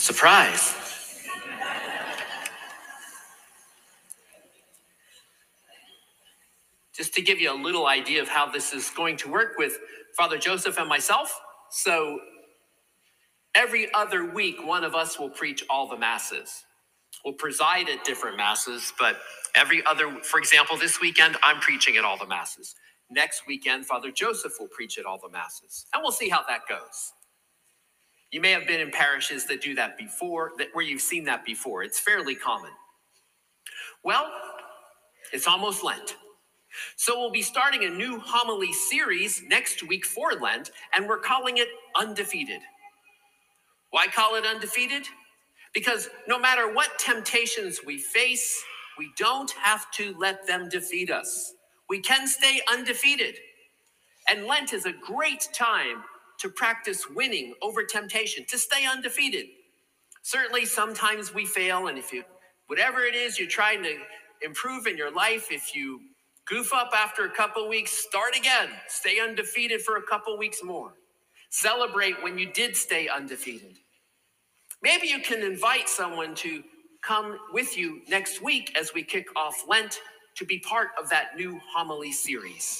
Surprise. Just to give you a little idea of how this is going to work with Father Joseph and myself. So every other week, one of us will preach all the masses. We'll preside at different masses, but for example, this weekend, I'm preaching at all the masses. Next weekend, Father Joseph will preach at all the masses. And we'll see how that goes. You may have been in parishes that do that before, where you've seen that before. It's fairly common. Well, it's almost Lent. So we'll be starting a new homily series next week for Lent, and we're calling it Undefeated. Why call it Undefeated? Because no matter what temptations we face, we don't have to let them defeat us. We can stay undefeated. And Lent is a great time to practice winning over temptation, to stay undefeated. Certainly, sometimes we fail, and whatever it is you're trying to improve in your life, if you goof up after a couple weeks, start again. Stay undefeated for a couple weeks more. Celebrate when you did stay undefeated. Maybe you can invite someone to come with you next week as we kick off Lent to be part of that new homily series.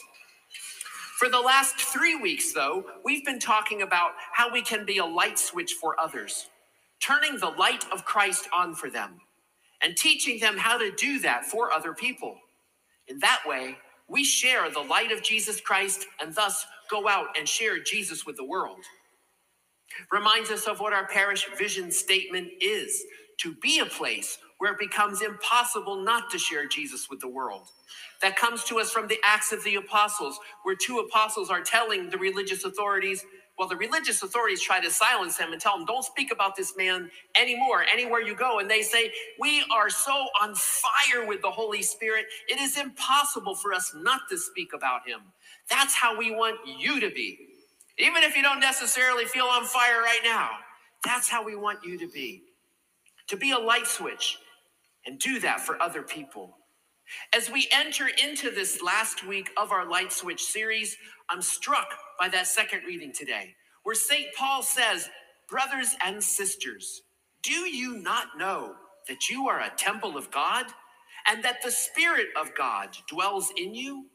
For the last 3 weeks, though, we've been talking about how we can be a light switch for others, turning the light of Christ on for them, and teaching them how to do that for other people. In that way, we share the light of Jesus Christ and thus go out and share Jesus with the world. Reminds us of what our parish vision statement is, to be a place where it becomes impossible not to share Jesus with the world. That comes to us from the Acts of the Apostles, where 2 apostles are telling the religious authorities, the religious authorities try to silence them and tell them, don't speak about this man anymore, anywhere you go. And they say, we are so on fire with the Holy Spirit, it is impossible for us not to speak about him. That's how we want you to be. Even if you don't necessarily feel on fire right now, that's how we want you to be a light switch and do that for other people. As we enter into this last week of our Light Switch series, I'm struck by that second reading today, where St. Paul says, brothers and sisters, do you not know that you are a temple of God and that the Spirit of God dwells in you?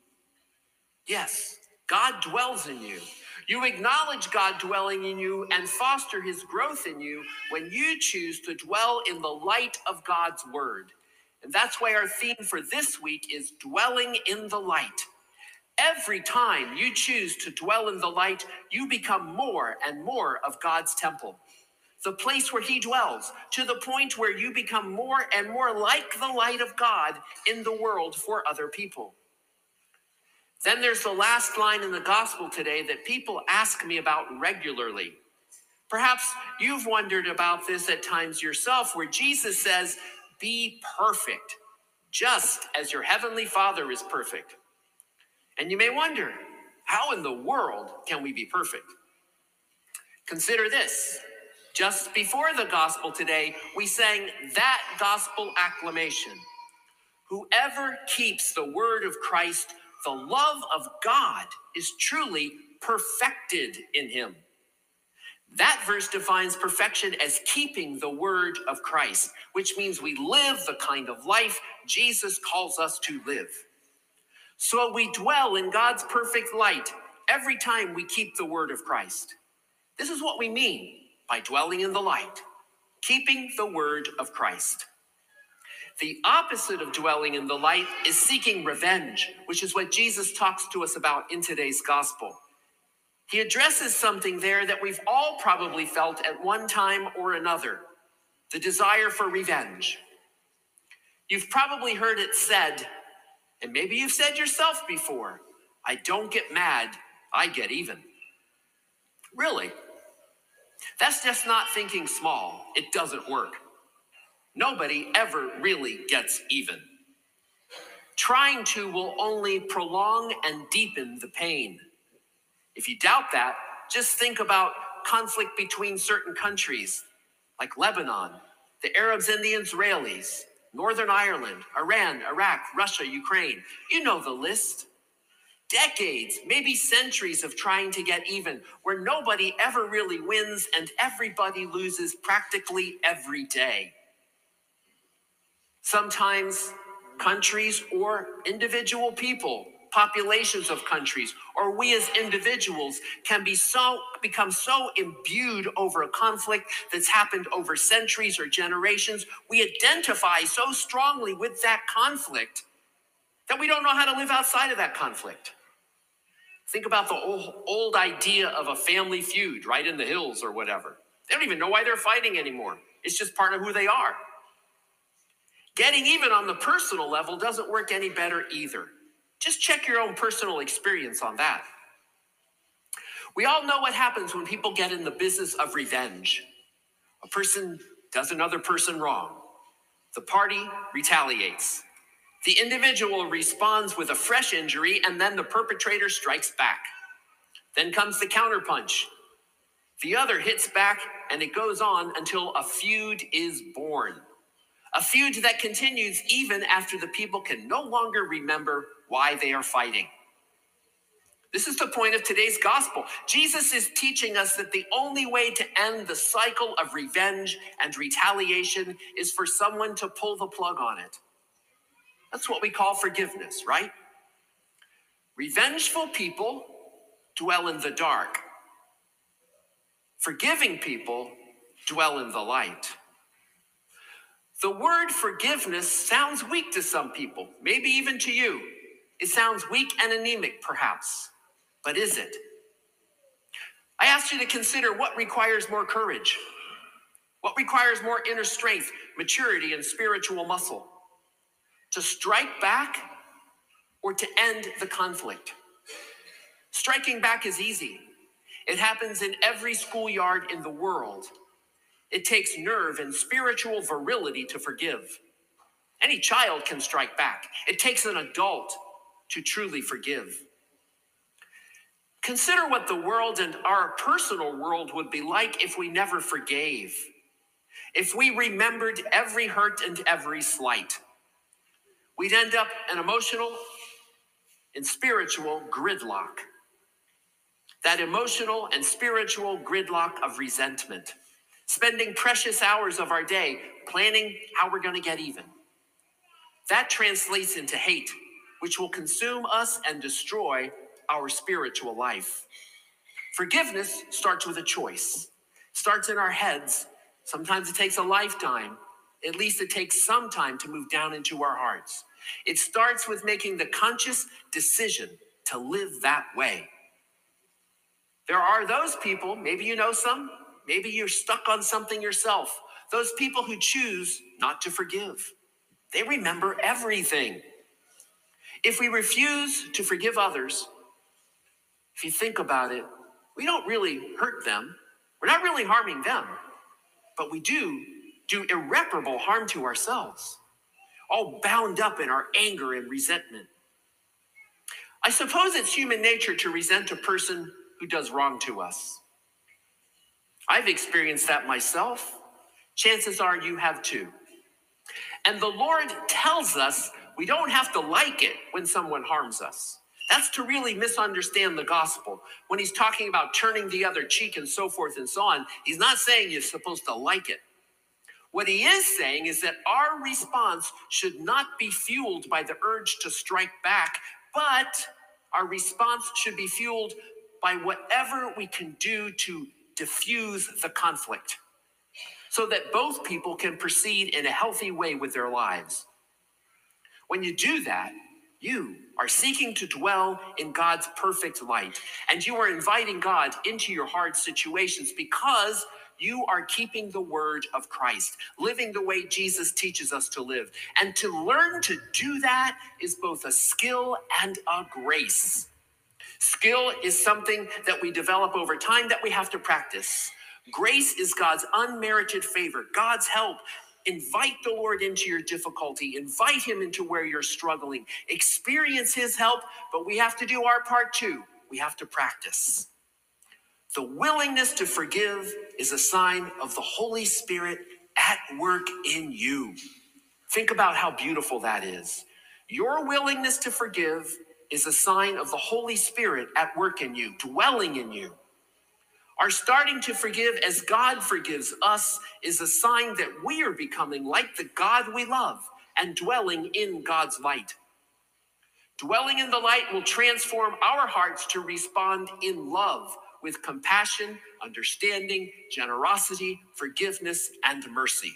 Yes, God dwells in you. You acknowledge God dwelling in you and foster his growth in you when you choose to dwell in the light of God's word. And that's why our theme for this week is dwelling in the light. Every time you choose to dwell in the light, you become more and more of God's temple, the place where he dwells, to the point where you become more and more like the light of God in the world for other people. Then there's the last line in the gospel today that people ask me about regularly. Perhaps you've wondered about this at times yourself, where Jesus says, be perfect, just as your heavenly Father is perfect. And you may wonder, how in the world can we be perfect? Consider this. Just before the gospel today, we sang that gospel acclamation. Whoever keeps the word of Christ, the love of God is truly perfected in him. That verse defines perfection as keeping the word of Christ, which means we live the kind of life Jesus calls us to live. So we dwell in God's perfect light every time we keep the word of Christ. This is what we mean by dwelling in the light, keeping the word of Christ. The opposite of dwelling in the light is seeking revenge, which is what Jesus talks to us about in today's gospel. He addresses something there that we've all probably felt at one time or another, the desire for revenge. You've probably heard it said, and maybe you've said yourself before, I don't get mad, I get even. Really? That's just not thinking small. It doesn't work. Nobody ever really gets even. Trying to will only prolong and deepen the pain. If you doubt that, just think about conflict between certain countries, like Lebanon, the Arabs and the Israelis, Northern Ireland, Iran, Iraq, Russia, Ukraine. You know the list. decades, maybe centuries of trying to get even, where nobody ever really wins and everybody loses practically every day. Sometimes countries or individual people, populations of countries, or we as individuals can become so imbued over a conflict that's happened over centuries or generations. We identify so strongly with that conflict that we don't know how to live outside of that conflict. Think about the old idea of a family feud, right, in the hills or whatever. They don't even know why they're fighting anymore. It's just part of who they are. Getting even on the personal level doesn't work any better either. Just check your own personal experience on that. We all know what happens when people get in the business of revenge. A person does another person wrong. The party retaliates. The individual responds with a fresh injury, and then the perpetrator strikes back. Then comes the counterpunch. The other hits back, and it goes on until a feud is born. A feud that continues even after the people can no longer remember why they are fighting. This is the point of today's gospel. Jesus is teaching us that the only way to end the cycle of revenge and retaliation is for someone to pull the plug on it. That's what we call forgiveness, right? Revengeful people dwell in the dark. Forgiving people dwell in the light. The word forgiveness sounds weak to some people, maybe even to you. It sounds weak and anemic, perhaps. But is it? I asked you to consider what requires more courage, what requires more inner strength, maturity, and spiritual muscle. To strike back or to end the conflict? Striking back is easy. It happens in every schoolyard in the world. It takes nerve and spiritual virility to forgive. Any child can strike back. It takes an adult to truly forgive. Consider what the world and our personal world would be like if we never forgave, if we remembered every hurt and every slight. We'd end up an emotional and spiritual gridlock. That emotional and spiritual gridlock of resentment. Spending precious hours of our day planning how we're going to get even. That translates into hate, which will consume us and destroy our spiritual life. Forgiveness starts with a choice. Starts in our heads. Sometimes it takes a lifetime. At least it takes some time to move down into our hearts. It starts with making the conscious decision to live that way. There are those people, maybe you know some, maybe you're stuck on something yourself. Those people who choose not to forgive. They remember everything. If we refuse to forgive others, if you think about it, we don't really hurt them. We're not really harming them, but we do irreparable harm to ourselves, all bound up in our anger and resentment. I suppose it's human nature to resent a person who does wrong to us. I've experienced that myself. Chances are you have too. And the Lord tells us we don't have to like it when someone harms us. That's to really misunderstand the gospel. When he's talking about turning the other cheek and so forth and so on, he's not saying you're supposed to like it. What he is saying is that our response should not be fueled by the urge to strike back, but our response should be fueled by whatever we can do to diffuse the conflict so that both people can proceed in a healthy way with their lives. When you do that, you are seeking to dwell in God's perfect light, and you are inviting God into your hard situations because you are keeping the word of Christ, living the way Jesus teaches us to live. And to learn to do that is both a skill and a grace. Skill is something that we develop over time that we have to practice. Grace is God's unmerited favor, God's help. Invite the Lord into your difficulty. Invite him into where you're struggling. Experience his help, but we have to do our part too. We have to practice. The willingness to forgive is a sign of the Holy Spirit at work in you. Think about how beautiful that is. Your willingness to forgive is a sign of the Holy Spirit at work in you, dwelling in you. Our starting to forgive as God forgives us is a sign that we are becoming like the God we love and dwelling in God's light. Dwelling in the light will transform our hearts to respond in love with compassion, understanding, generosity, forgiveness, and mercy.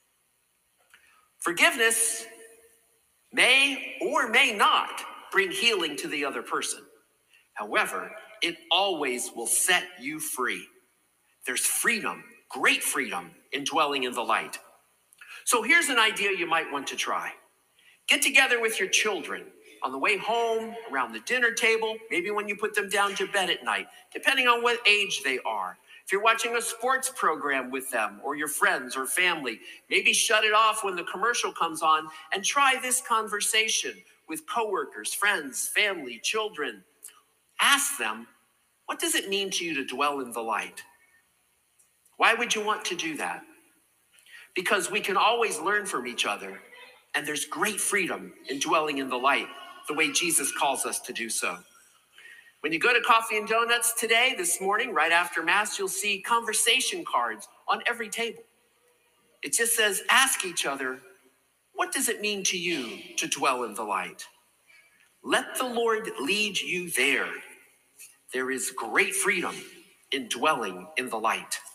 Forgiveness may or may not bring healing to the other person. However, it always will set you free. There's freedom, great freedom, in dwelling in the light. So here's an idea you might want to try. Get together with your children on the way home, around the dinner table, maybe when you put them down to bed at night, depending on what age they are. If you're watching a sports program with them or your friends or family, maybe shut it off when the commercial comes on and try this conversation with coworkers, friends, family, children. Ask them, what does it mean to you to dwell in the light? Why would you want to do that? Because we can always learn from each other, and there's great freedom in dwelling in the light, the way Jesus calls us to do so. When you go to Coffee and Donuts today, this morning, right after Mass, you'll see conversation cards on every table. It just says, ask each other, what does it mean to you to dwell in the light? Let the Lord lead you there. There is great freedom in dwelling in the light.